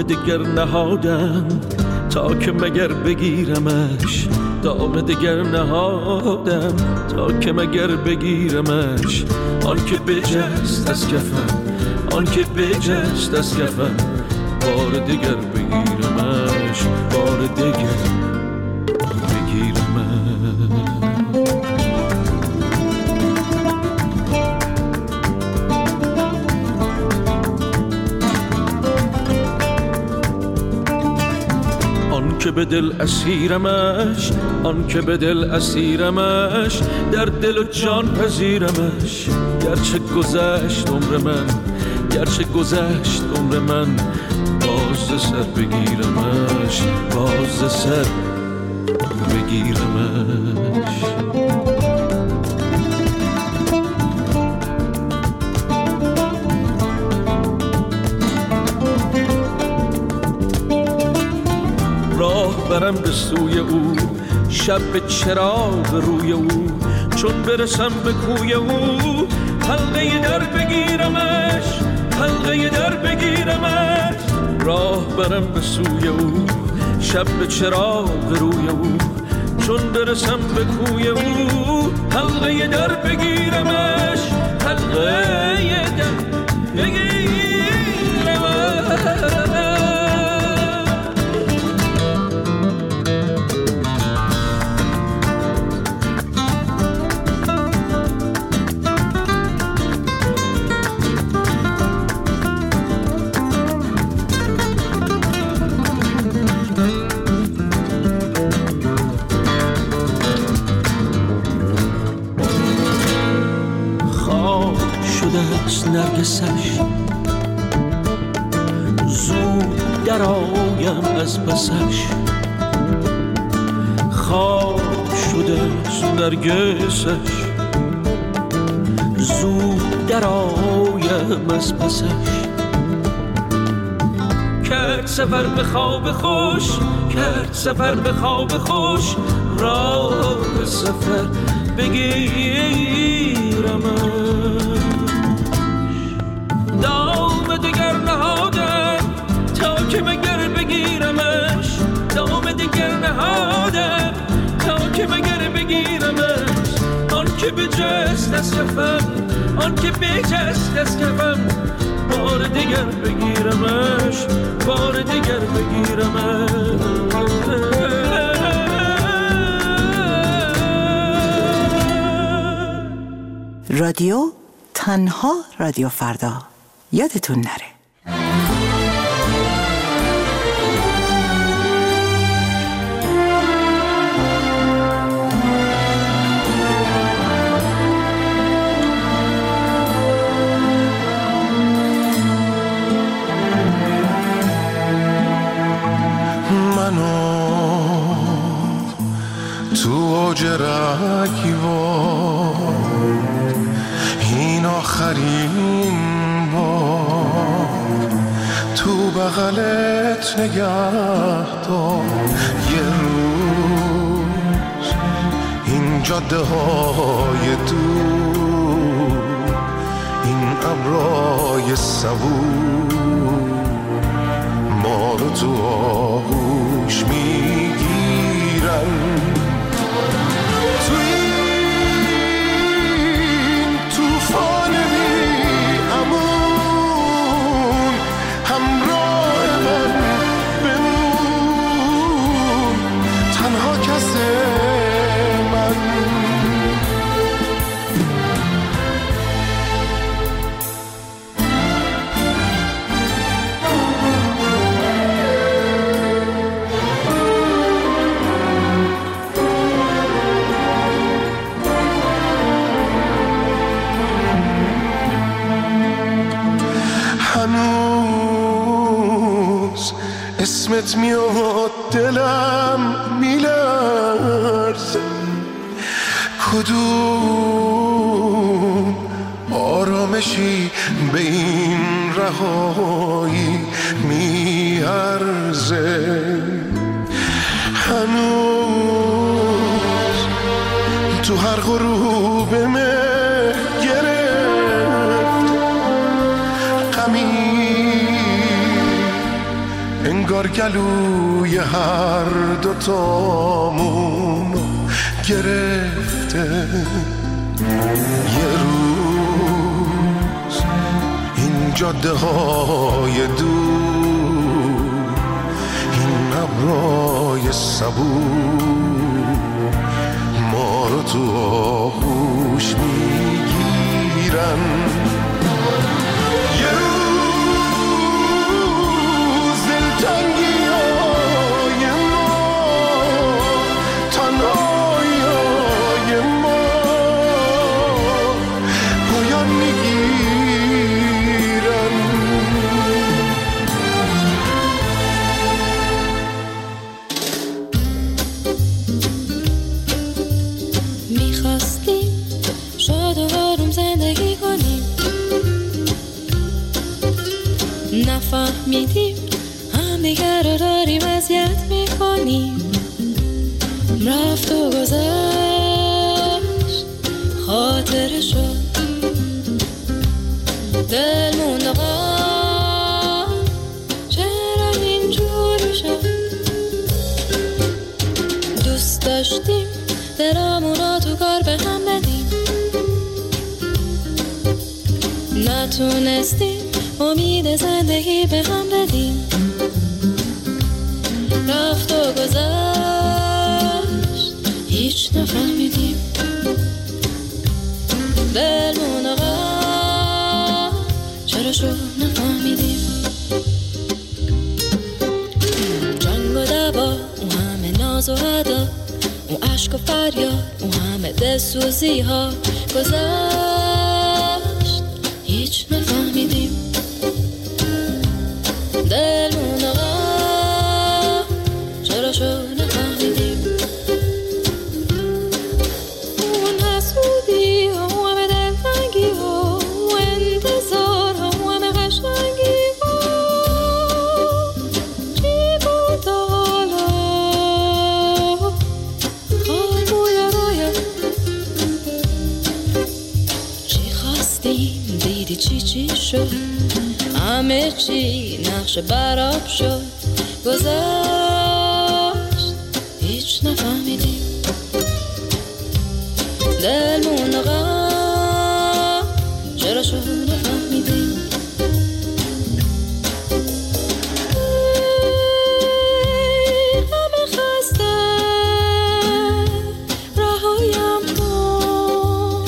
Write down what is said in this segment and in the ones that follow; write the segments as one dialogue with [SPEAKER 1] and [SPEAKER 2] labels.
[SPEAKER 1] دام دگر نهادم تا که مگر بگیرمش، دام دگر نهادم تا که مگر بگیرمش. آن که بجست از کفم، آن که بجست از کفم، بار دگر بگیرمش، بار دگر بگیرمش. آن که به دل اسیرمش، آن که به دل اسیرمش، در دل و جان پذیرمش. گرچه گذشت عمر من، گرچه گذشت عمر من، باز سر بگیرمش، باز سر بگیرمش. راه برم به سوی او، شب به چراغ روی او، چون برسم به کوی او، حلقه در بگیرمش، حلقه در بگیرمش. راه برم به سوی او، شب به چراغ روی او، چون برسم به کوی او، حلقه در بگیرمش، حلقه در بگیرمش. نرگسش زود در آیم از پسش، خواب شده نرگسش زود در آیم از پسش. کرد سفر به خواب خوش، کرد سفر به خواب خوش، راه سفر بگیرمش. دام دگر نهادم تا که مگر بگیرمش، دام دگر نهادم تا که مگر بگیرمش. آن که بجست از کفم، آن که بجست از کفم، بار دگر بگیرمش، بار دگر بگیرمش.
[SPEAKER 2] رادیو تنها رادیو فردا، یادتون نره.
[SPEAKER 3] منو تو اوج رگیوا، این آخرین بار تو بغلت نگه دار. یه روز این جاده های دور، این ابرای صبور، ما رو تو آغوش میگیرن. اسمت میاد دلم میلرزه، کدوم آرامشی به این رهایی میارزه. هنوز تو هر غروب مه گرفت غمی گلوی هر دوتامون گرفته. یه روز این جاده های دور، این ابرای صبور ما رو تو آغوش میگیرن. یه روز دلتنگی های ما، تنهایی های ما پایان میگیرن.
[SPEAKER 4] میخواستیم شاد و آروم زندگی کنیم، نفهمیدیم هم دیگر رو داریم اذیت میکنیم. رفت و گذشت خاطر شد، دل موند آقا چرا اینجوری شد. دوست داشتیم دلمون رو تو کار به هم بدیم، نتونستیم امید زندگی به هم بدیم. رفت و گذشت هیچ نفهمیدیم، دلمون آقا چرا شد نفهمیدیم. جنگ و دعوا، اون همه ناز و ادا، اون عشق و فریاد، اون همه دلسوزی ها گذشت هیچ نفهمیدیم. دلمون آقا چرا شد نفهمیدیم. اون حسودی ها، اون همه دلتنگی ها، اون انتظار ها، اون همه قشنگی ها چی بود حالا؟ خواب بوی رویا چی خواستیم دیدی چی شد، همه چی نقش براب شد. گذشت هیچ نفهمیدیم، دلمون آقا چرا شد نفهمیدیم. همه خسته رهایم کن،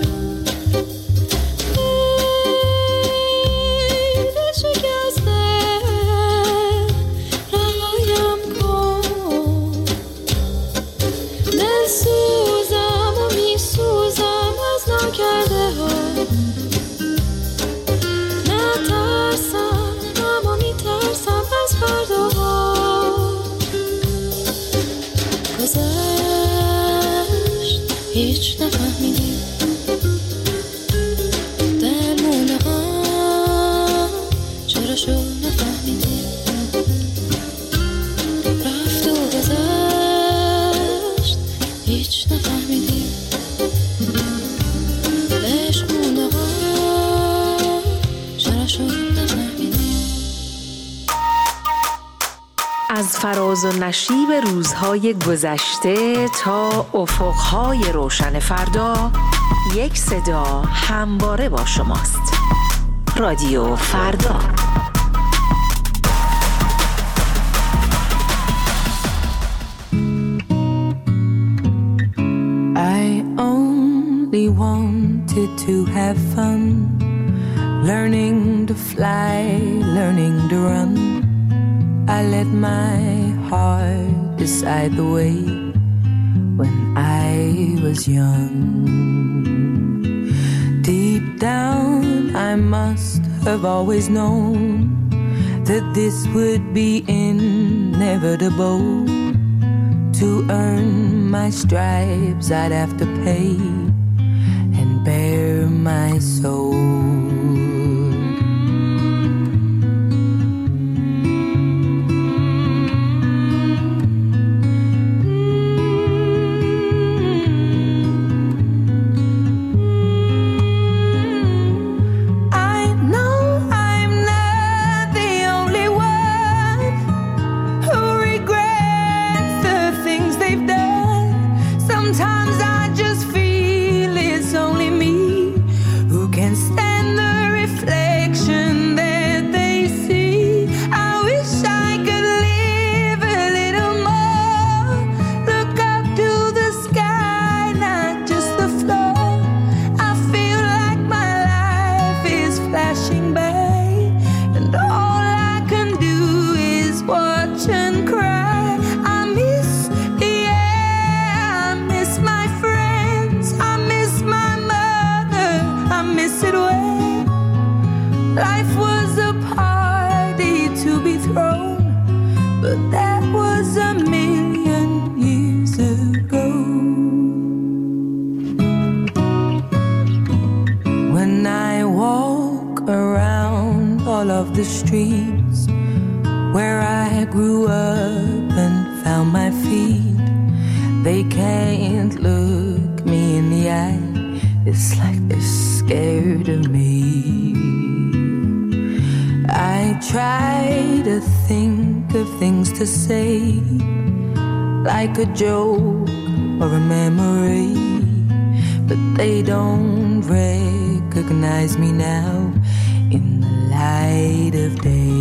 [SPEAKER 4] دل شکسته رهایم کن. دل سوزم و میسوزم از ناکرده ها، نترسم اما میترسم از فرداها. گذشت هیچ نفهمیدیم، دلمون آقا چرا شد نفهمیدیم. رفت و گذشت هیچ نفهمیدیم، عشقمون آقا چرا شد نفهمیدیم.
[SPEAKER 5] از فراز و نشیب روزهای گذشته تا افقهای روشن فردا، یک صدا همواره با شماست. رادیو فردا.
[SPEAKER 6] I only wanted to have fun, learning to fly, learning to run. I let my heart decide the way when I was young. Deep down I must have always known that this would be inevitable. To earn my stripes I'd have to pay and bare my soul. of the streets where I grew up and found my feet. They can't look me in the eye. It's like they're scared of me. I try to think of things to say, like a joke or a memory, but they don't recognize me now in the light of day.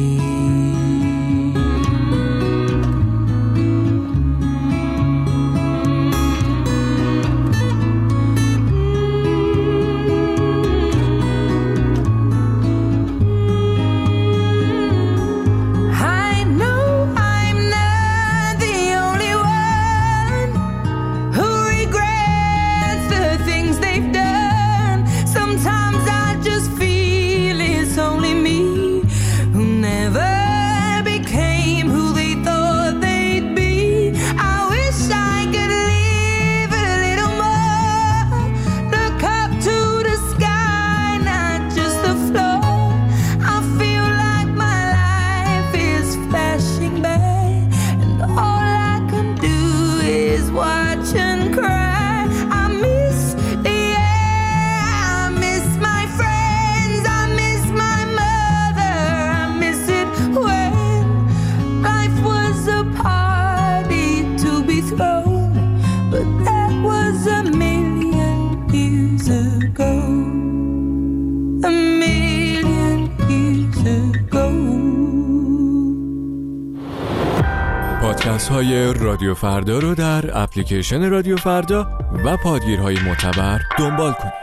[SPEAKER 7] پادکست های رادیو فردا رو در اپلیکیشن رادیو فردا و پادگیرهای معتبر دنبال کنید.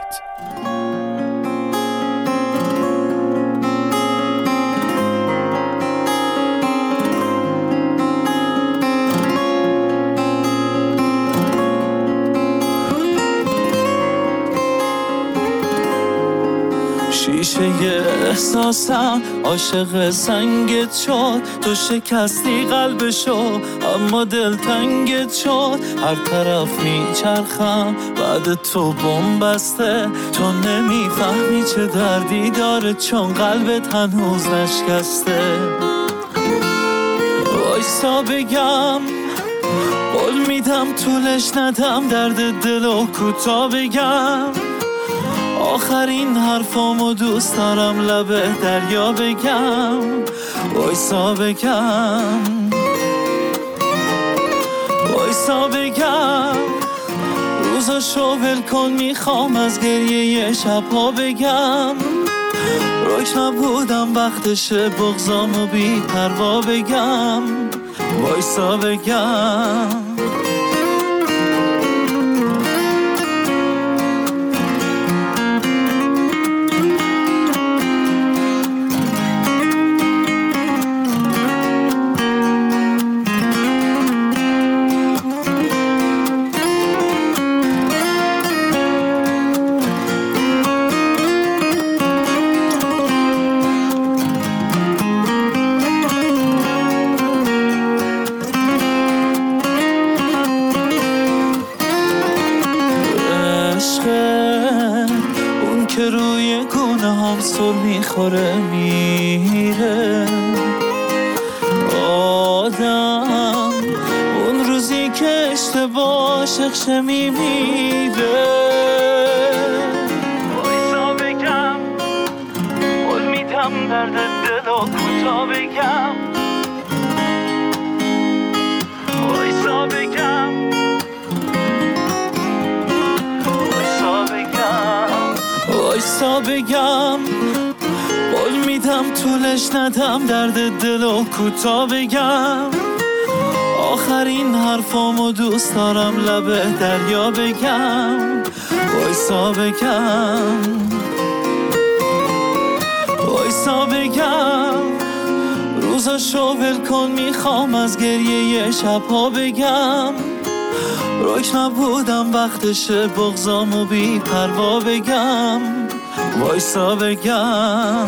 [SPEAKER 1] شیشه احساسم عاشق سنگت شد، تو شکستی قلبشو اما دل تنگت شد. هر طرف میچرخم بعد تو بمبسته، تو نمیفهمی چه دردی داره چون قلبت هنوز نشکسته. وایسا بگم قول میدم طولش ندم، درد دلو کوتا بگم. آخرین حرفامو دوست دارم لب دریا بگم. وایسا بگم وایسا بگم، روزاشو ول کن میخوام از گریه شبها بگم. روک نبودم وقتشه بغضامو بی پروا بگم. وایسا بگم که روی گونه هم سر میخوره میره. آدم اون روزی که اشتباه شخشه میمیره. وایسا بگم قول میدم درد دلو کوتا بگم. وایسا بگم وایسا بگم قول میدم طولش ندم، درد دلو کوتا بگم. آخرین حرفامو دوست دارم لب دریا بگم. وایسا بگم وایسا بگم، روزاشو ول کن میخوام از گریه شبها بگم. روک نبودم وقتشه بغضامو بی پروا بگم. وایسا بگم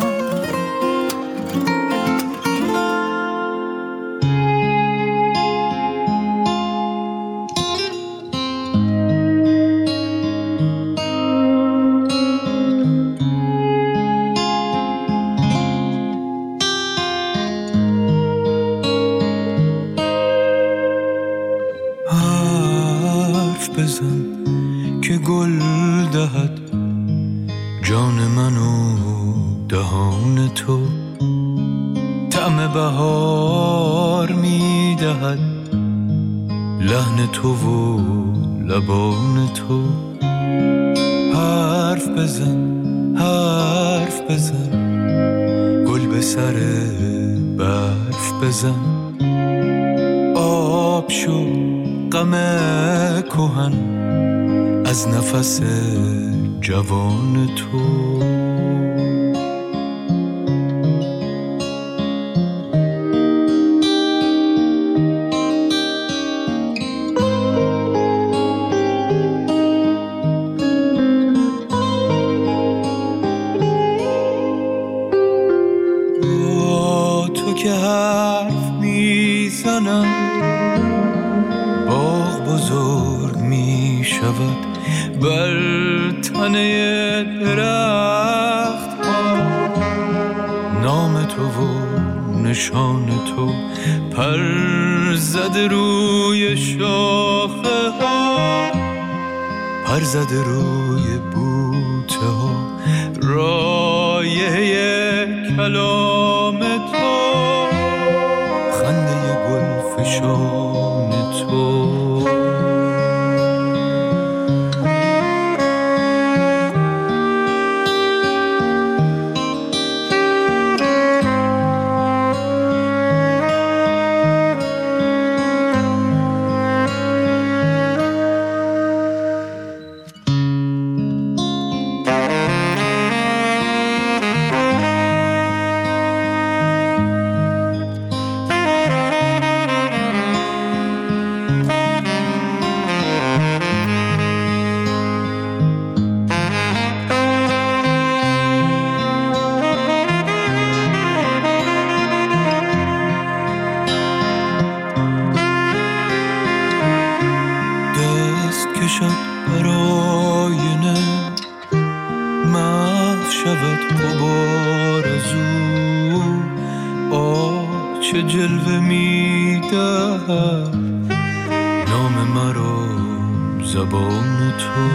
[SPEAKER 8] جان من و دهان تو طعم بهار میدهد، لحن تو و لبان تو. حرف بزن حرف بزن، گل به سر برف بزن. آب شو غم کهن از نفس جوان تو. که حرف میزنم باغ بزرگ میشود بر تنه درخت ها. نام تو و نشان تو پر زده روی شاخه ها، پر زده روی بوته ها. رایه کلام تو، خنده گل فشان تو. جلوه میدهد نام مرا زبان تو.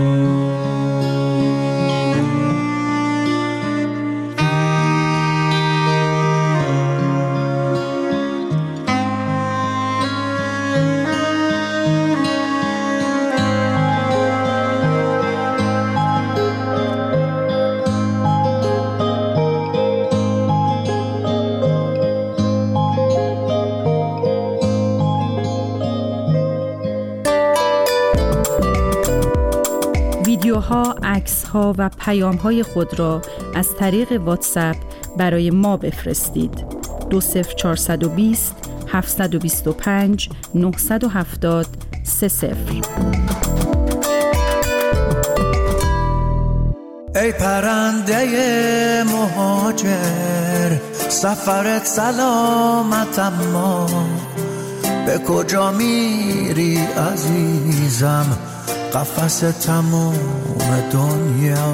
[SPEAKER 9] ویدیوها، عکس‌ها و پیام‌های خود را از طریق واتساپ برای ما بفرستید. 20420 725 970 30.
[SPEAKER 10] ای پرنده مهاجر، سفرت سلامت اما به کجا میری عزیزم؟ قفس تموم دنیا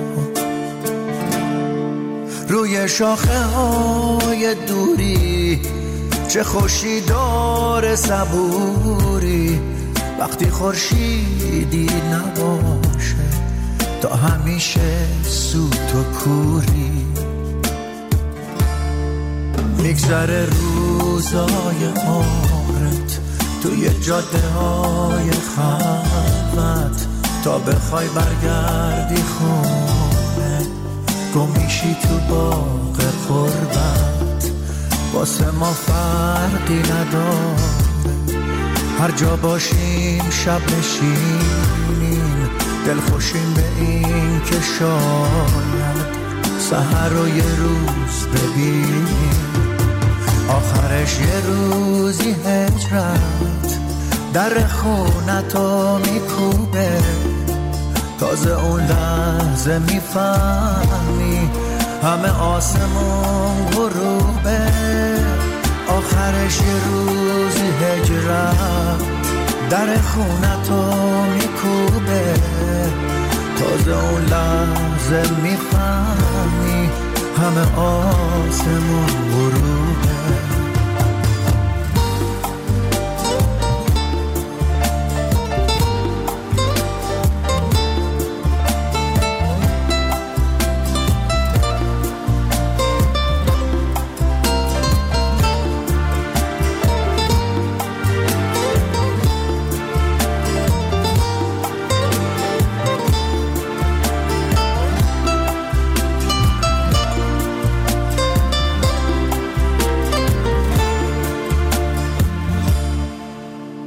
[SPEAKER 10] روی شاخه های دوری، چه خوشی داره صبوری وقتی خورشیدی نباشه تا همیشه سوت و کوری. میگذره روزای عمرت توی جاده های خلوت تا بخوای برگردی خونه، گم میشی تو باغ غربت. واسه ما فرقی نداره هر جا باشیم، شب نشینیم دلخوشیم به این که شاید سحر رو یه روز ببینیم. آخرش یه روزی هجرت در خونتو میکوبه، تازه اون لحظه میفهمی همه آسمون غروبه. آخرش یه روزی هجرت در خونتو میکوبه، تازه اون لحظه میفهمی همه آسمون غروبه.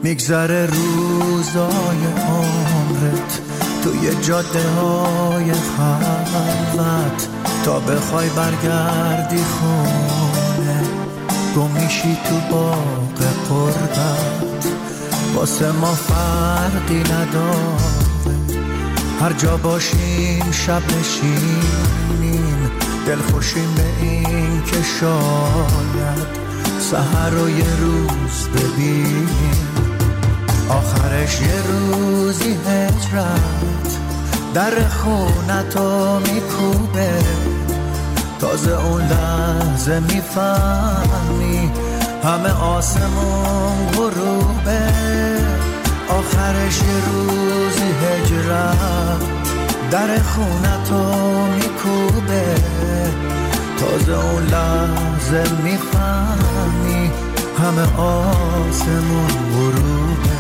[SPEAKER 10] میگذره روزای عمرت توی جاده های خلوت تا بخوای برگردی خونه، گم میشی تو باغ قربت، واسه ما فرقی نداره، هر جا باشیم شب نشینیم، دل خوشیم به این که شاید سحر رو یه روز ببینیم، آخرش یه روزی هجرت در خونتو میکوبه، تازه اون لحظه میفهمی همه آسمون غروبه، آخرش یه روزی هجرت در خونتو میکوبه، تازه اون لحظه میفهمی همه آسمون غروبه.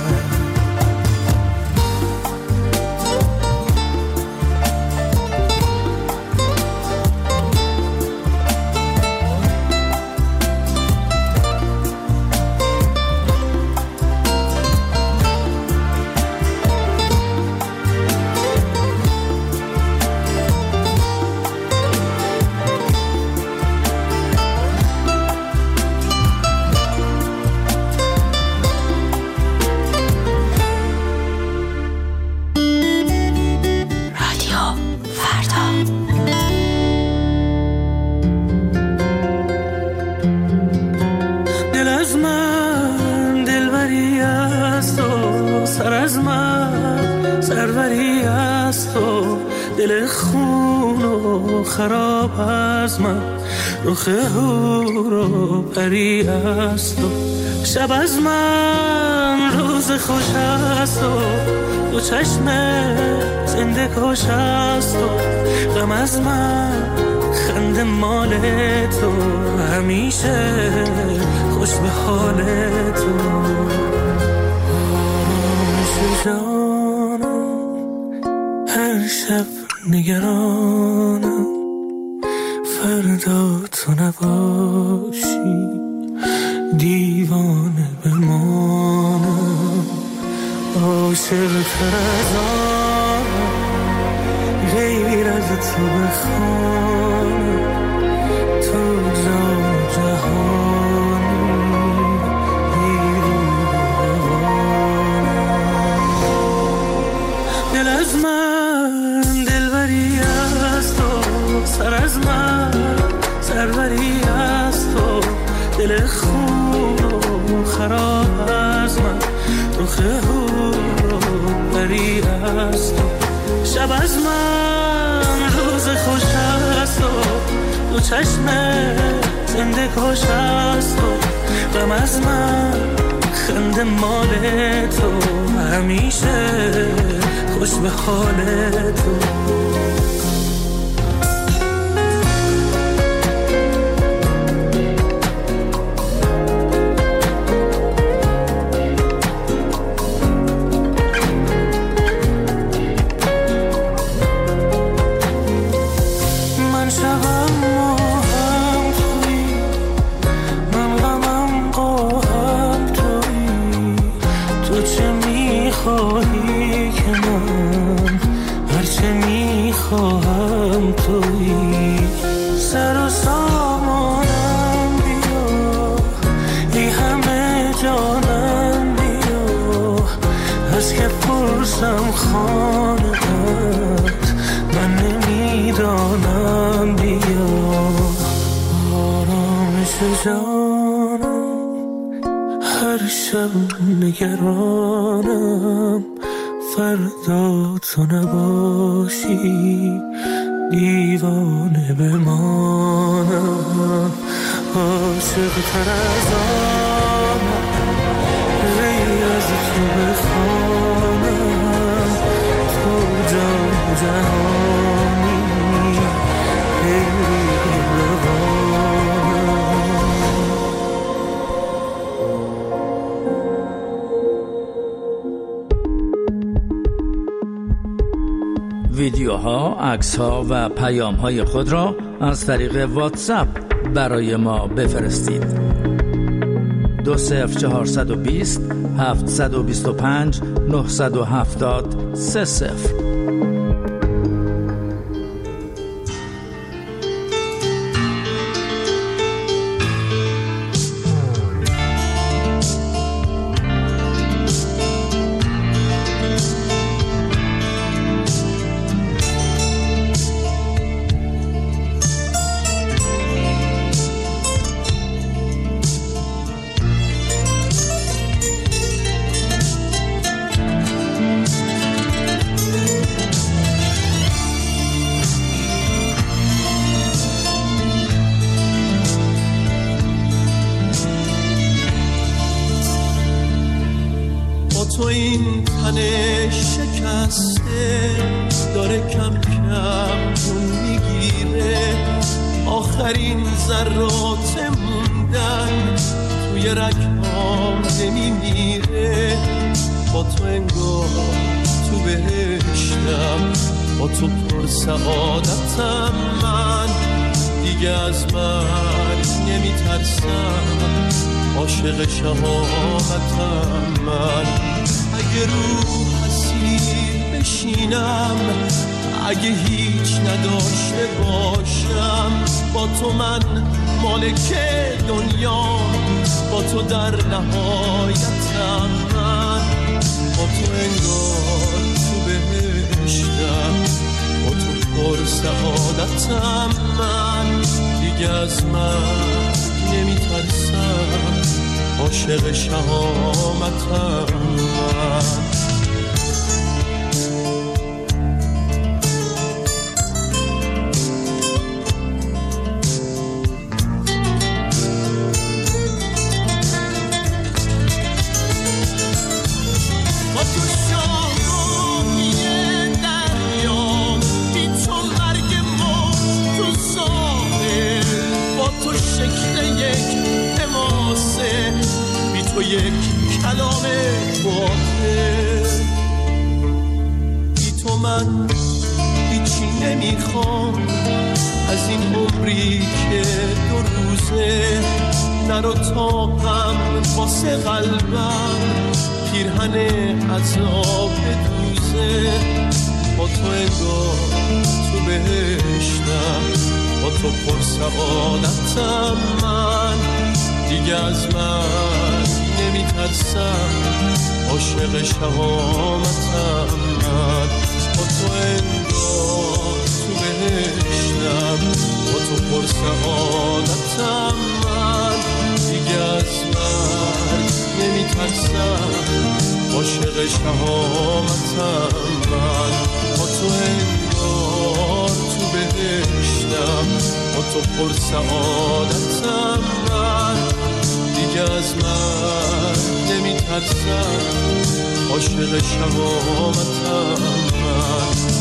[SPEAKER 1] خراب از من رخ هور و پری است و شب از من روز خوش است و دو چشم زنده کش است و غم از من خنده مال تو همیشه خوش به حال تو جانم هر شب نگرانم فردا تو نباشی دیوانه بمانم عاشق تر از آنم غیر از تو بخوانم تو جان جهانی دل از من دلبری است و سر از من سروری است و دل خون و خراب از من رخ هور و پری است و شب از من روز خوش است و دو چشم زنده کش است و غم از من خنده مال تو همیشه خوش به حال تو خواهم تویی سر و سامانم بیا ای همه جانم بیا از که پرسم خانه‌ات من نمیدانم بیا آرامش جانم هر شب نگرانم فردا تو نباشی دیوانه بمانم عاشق تر از آنم غیر از تو بخوانم تو جان جهانی
[SPEAKER 11] ویدیوها، عکس‌ها و پیام‌های خود را از طریق واتساپ برای ما بفرستید. 20420 725 970 30.
[SPEAKER 1] تو این تن شکسته داره کم کم جون میگیره، آخرین ذرات موندن توی رگ‌هام نمیمیره. با تو انگار تو بهشتم، با تو پر سعادتم، من دیگه از من نمیترسم، عاشق شهامتم من. اگه رو حسیر بشینم، اگه هیچ نداشته باشم، با تو من مالک دنیا، با تو در نهایتم من. با تو انگار تو بهشتم، با تو پر سعادتم من دیگه از من نمیترسم، عاشق شهامتم من. یک کلام باطل بی تو من هیچی نمیخوام، از این عمری که 2 روزه نرو طاقم واسه قلبم پیرهن عذاب دوزه. با تو انگار تو بهشتم، با تو پر سعادتم من دیگه از من نمیترسم، عاشق شهامتم من. با تو انگار تو بهشتم، با تو پر سعادتم من دیگه از من نمیترسم، عاشق شهامتم من. با تو انگار تو بهشتم، با تو پر سعادتم من دیگه از من نمیترسم، عاشق شهامتم من.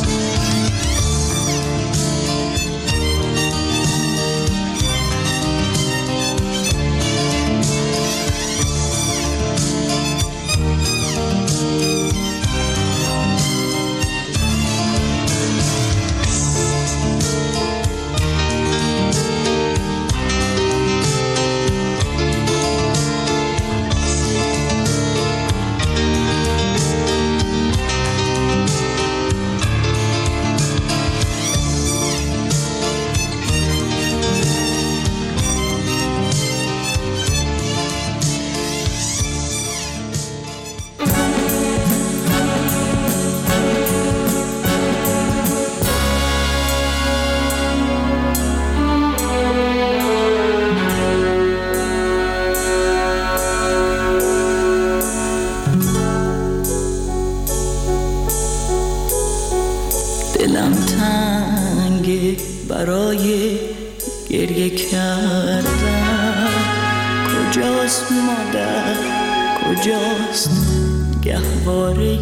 [SPEAKER 10] دلم تنگه برای گریه کردن، کجاست مادر، کجاست گهواره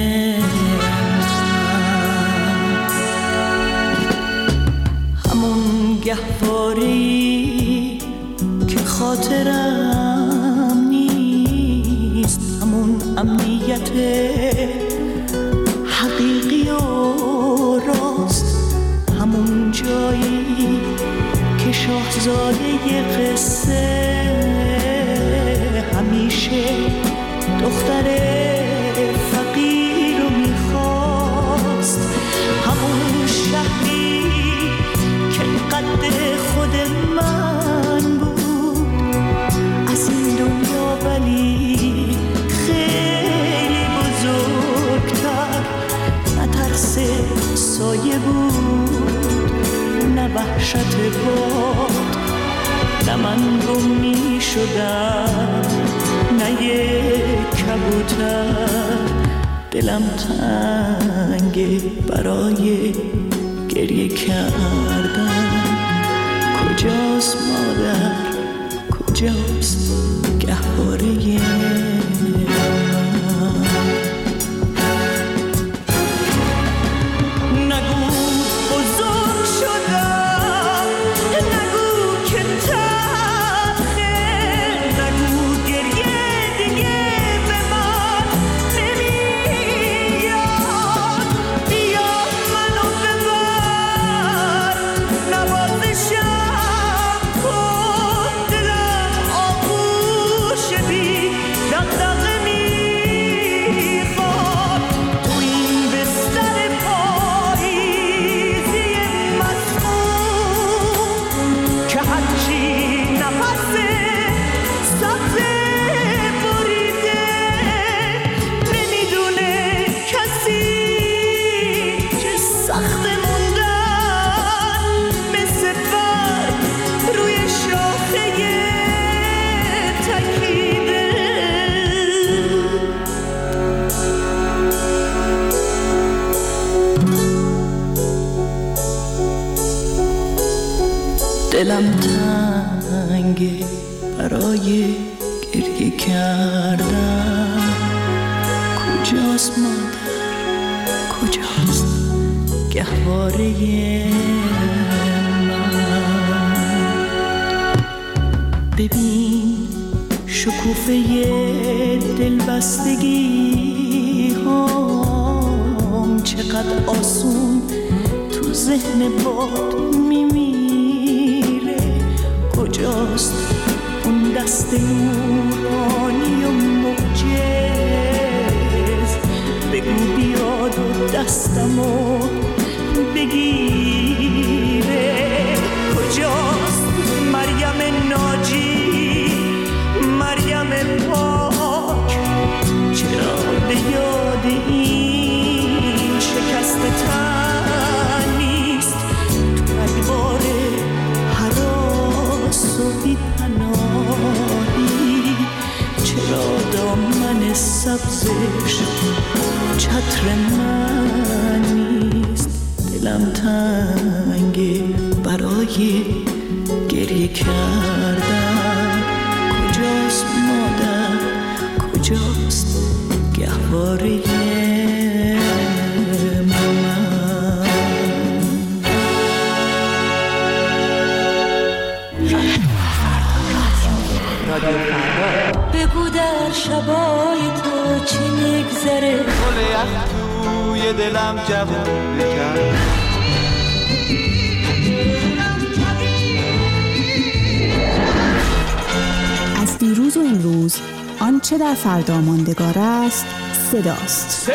[SPEAKER 10] همون گهواره‌ای که خاطرم نیست، همون امنیت حقیقی و راست، همون جایی که شاهزاده قصه همیشه دختر فقیر رو میخواست، همون شهری که قد خود من بود، از این دنیا ولی خیلی بزرگتر، نه ترس سایه بود نه وحشت باد، نه من گم می شدم نه یک کبوتر، دلم تنگه برای گریه کردن. کجاست مادر، کجاست گهواره دلم تنگه برای گریه کردن. کجاست مادر، کجاست گهواره من؟ ببین شکوفه دلبستگی هم چقدر آسون تو ذهن باد میمیره. کجاست اون دست نورانی و معجز؟ بگو بیاد و دستمو بگیره. کجاست مریم ناجی، مریم پاک؟ چرا به یاد این شکست تن نیست؟ تو رگبار هراس و بی پناهی، چرا دامن سبزش چتر من نیست؟ دلم تنگه برای گریه کردن. کجاست مادر، کجاست گهواره
[SPEAKER 12] بگو در شبای تو چی میگذره؟
[SPEAKER 13] گل یخ توی دلم جوون بکن.
[SPEAKER 14] از دیروز و امروز آنچه در فردا ماندگار است صداست.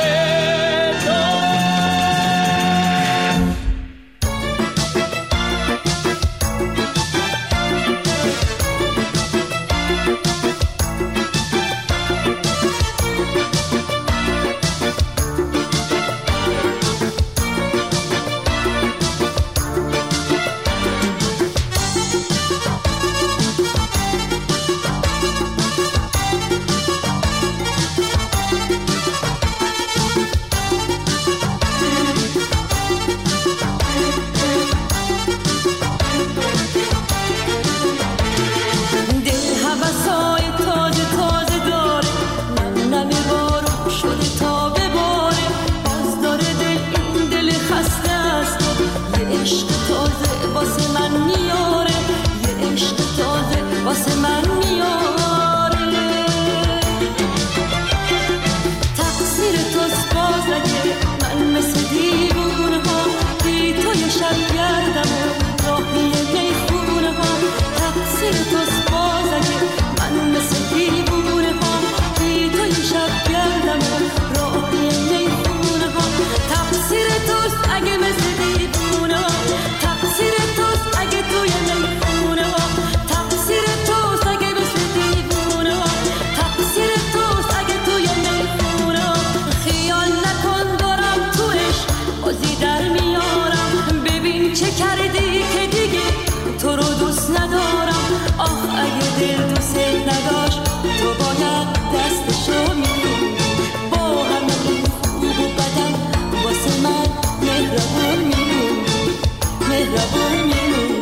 [SPEAKER 12] چه کردی که دیگه تو رو دوست ندارم. آه اگه دل دوست نداشت تو باید دستشو میگیری. با همه خوب و بدم واسه من مهربون میمونی، مهربون میمونی.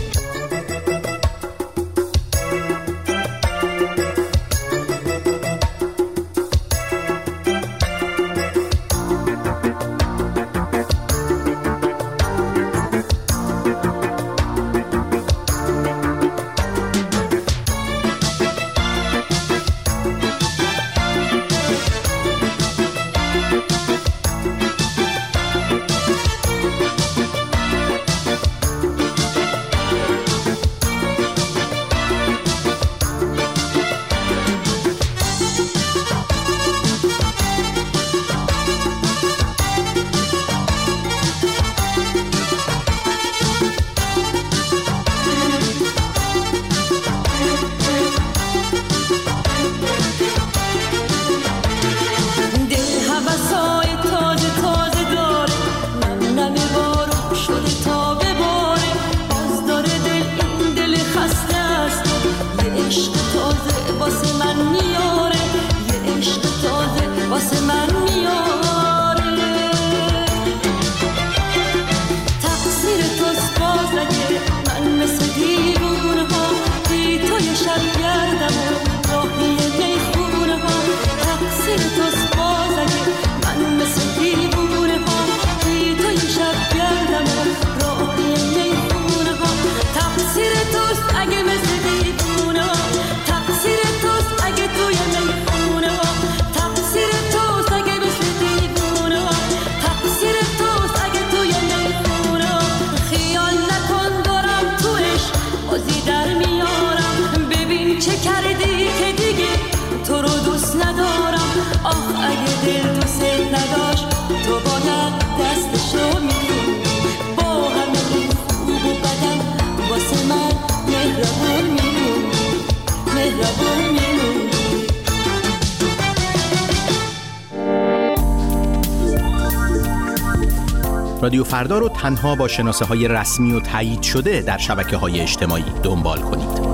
[SPEAKER 15] رادیو فردا رو تنها با شناسه‌های رسمی و تایید شده در شبکه‌های اجتماعی دنبال کنید.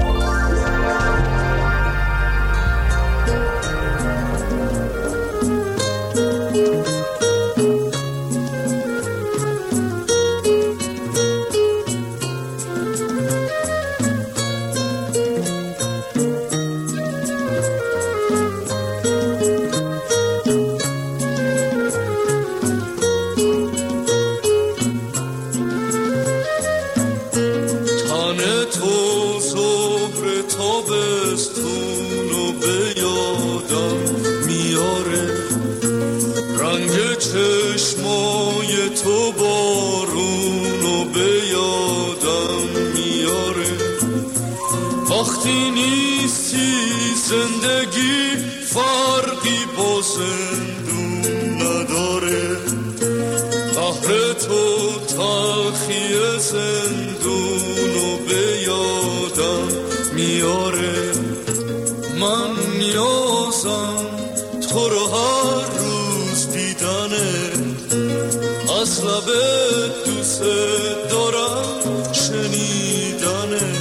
[SPEAKER 16] وقتی نیستی زندگی فرقی با زندون نداره. قهر تو تلخی زندونو به یادم میاره. من نیازم تو رو هر روز دیدنه، از لبت دوست دارم شنیدنه.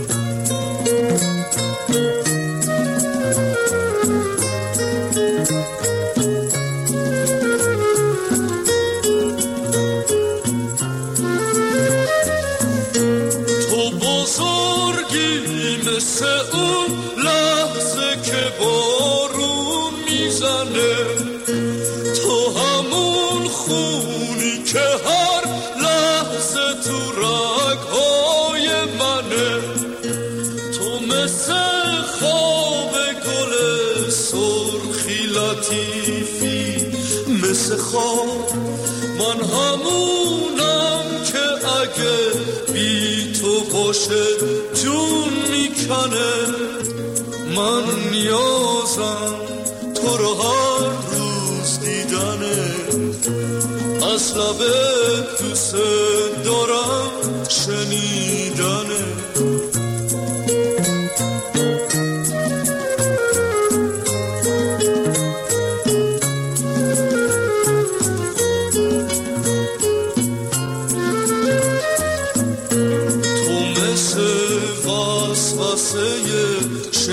[SPEAKER 16] تو بزرگی مثل اون لحظه که بارون میزنه، تو همون خونی که هر لحظه تو رگ‌های منه. تو مثل خواب گل سرخی لطیفی، مثل خواب من همونم که اگه بی تو باشه جون میکنه. من نیازم تو رو هر روز دیدنه، از لبت دوست دارم شنیدنه.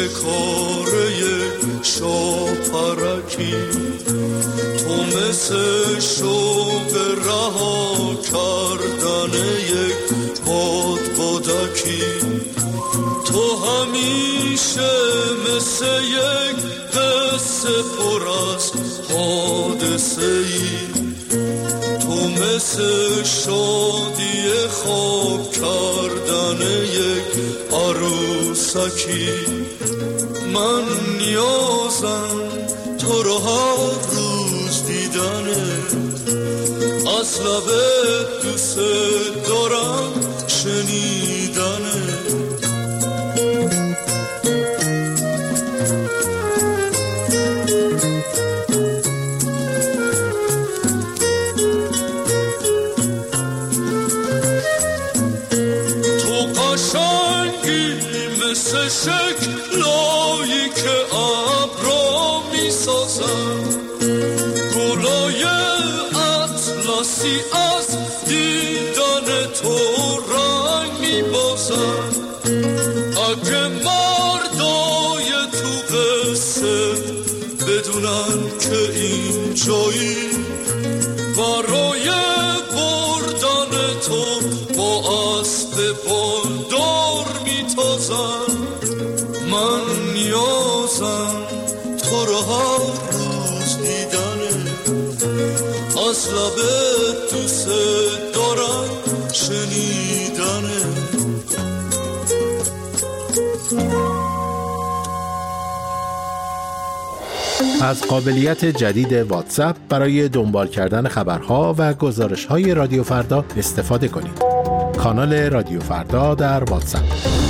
[SPEAKER 16] شکاره شاپرکی، تو مثل شوق رها کردن یک بادبادکی، تو همیشه مثل یک قصه پر از حادثه ای، تو مثل شادی خواب کردن یک عروسکی. من نیازم تو رو هر روز دیدنه، از لبت دوست دارم شنیدنه. مثل شکلایی که ابرا می سازن، گلای اطلسی از دیدن تو رنگ می بازن. اگه مردای تو قصه بدونن که این جایی برای بردن تو با اسب بالدار می تازن، من نیازم تو رو هر روز دیدنه، از لبت دوست دارم شنیدنه.
[SPEAKER 15] از قابلیت جدید واتساپ برای دنبال کردن خبرها و گزارش‌های رادیو فردا استفاده کنید. کانال رادیو فردا در واتساپ.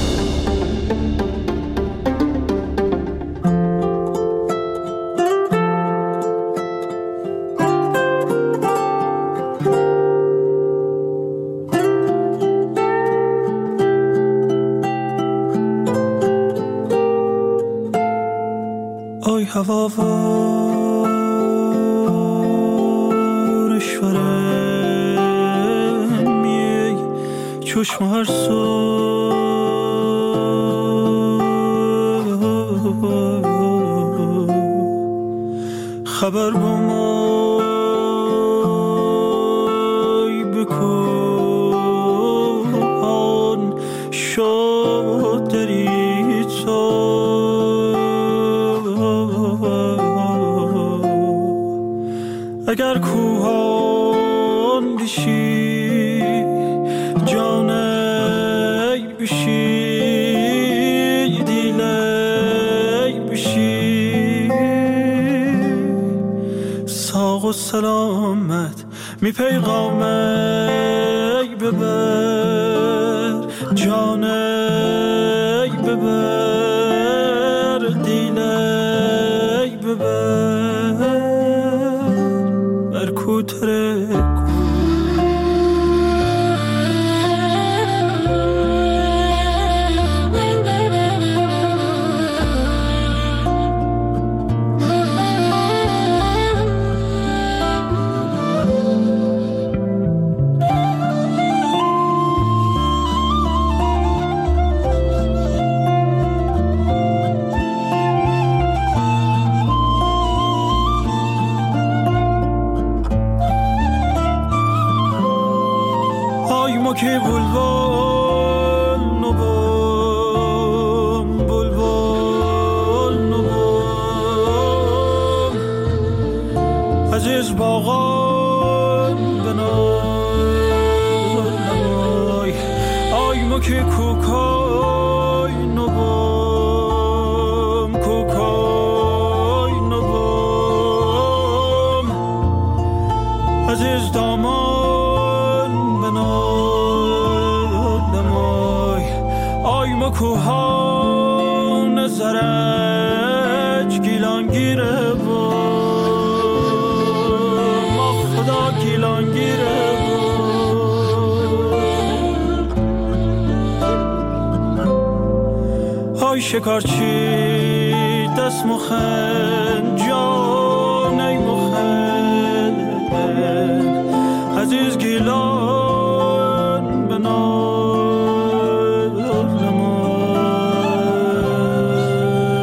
[SPEAKER 1] آی هوا ورشورم یک چشم هر خبر بمای بکن شد دری تو اگر کوهان بشی جانی بشی دیلی بشی ساق و سلامت می پیغامی ببر جانی ببر دیلی ببر برکوتره که بلبل نبام بلبل نبام عزیز باغان بنای آی ما که کوکای نبام کوکای نبام عزیز دامان بنای کوهان زرج گیلانگیره با ما خدا گیلانگیره با های شکارچی دست مخن جانه مخن عزیز گیلان بنا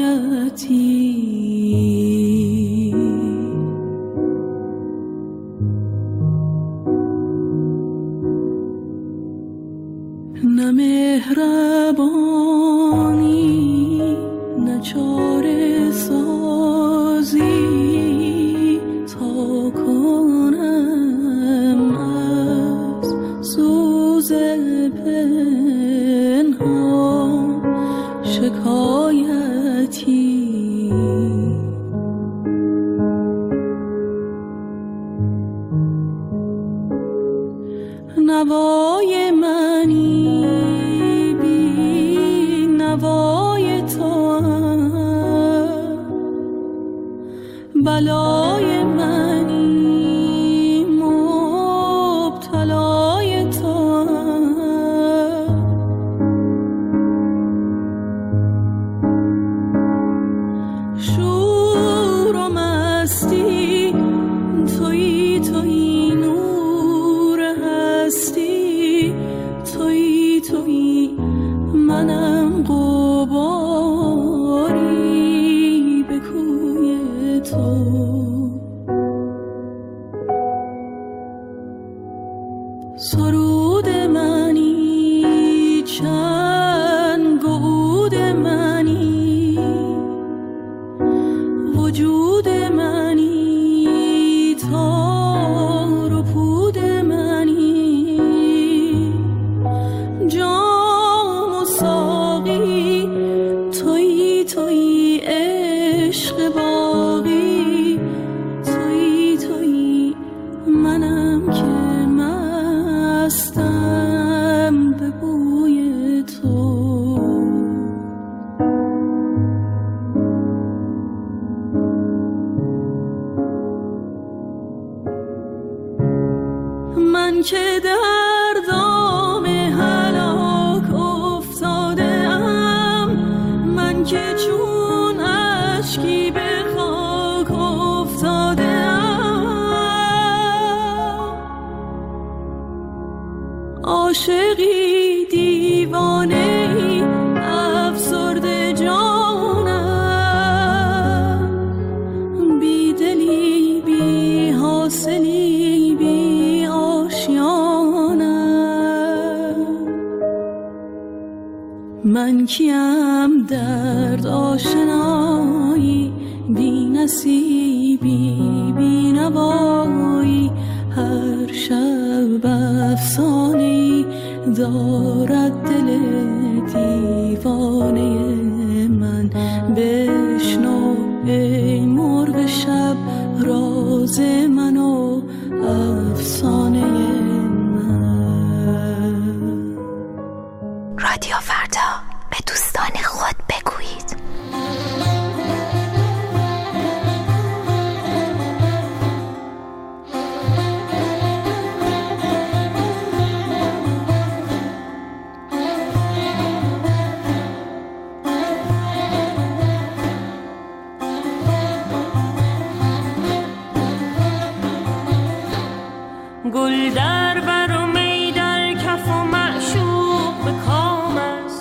[SPEAKER 10] نه مهربانی نه چاره سازی تا کنم از سوز پنهان شکایتی. نوای منی بی نوای تو، بلای منی مبتلای تو. شور و مستی تویی تویی، نور هستی تویی تویی، منم غباری به کوی تو. سرود منی چنگ و عود منی، وجود منی تار و پود منی، جام و ساقی تویی تویی، عشق باقی تویی تویی، منم که مستم به بوی تو. من که در دام هلاک افتاده ام، من که چون اشکی به خاک افتاده ام، عاشقی دیوانه ای افسرده جانم، بی دلی بی حاصلی بی آشیانم. من کیم درد آشنایی، بی نصیبی بی نوایی، هر شب افسانه‌ای دارد دل دیوانه من. بشنو ای مرغ شب راز من و افسانه من.
[SPEAKER 5] رادیو فردا، به دوستان خود بگویید.
[SPEAKER 12] گل در بر و می در کف و معشوق به کام است،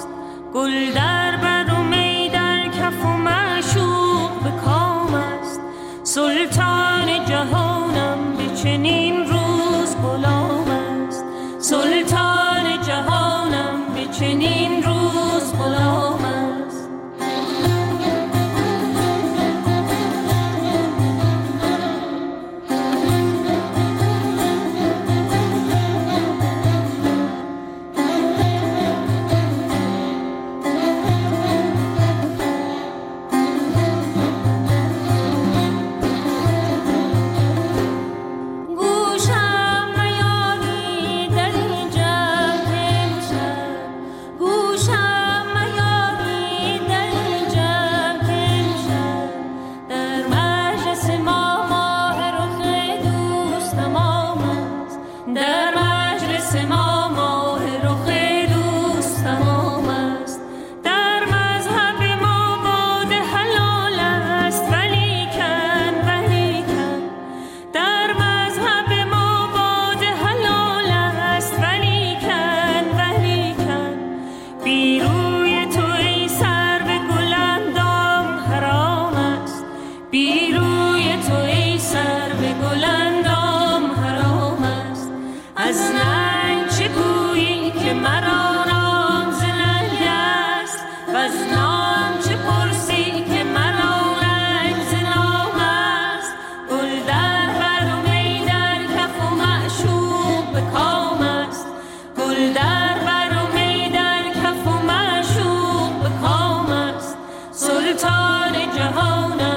[SPEAKER 12] سلطان جهان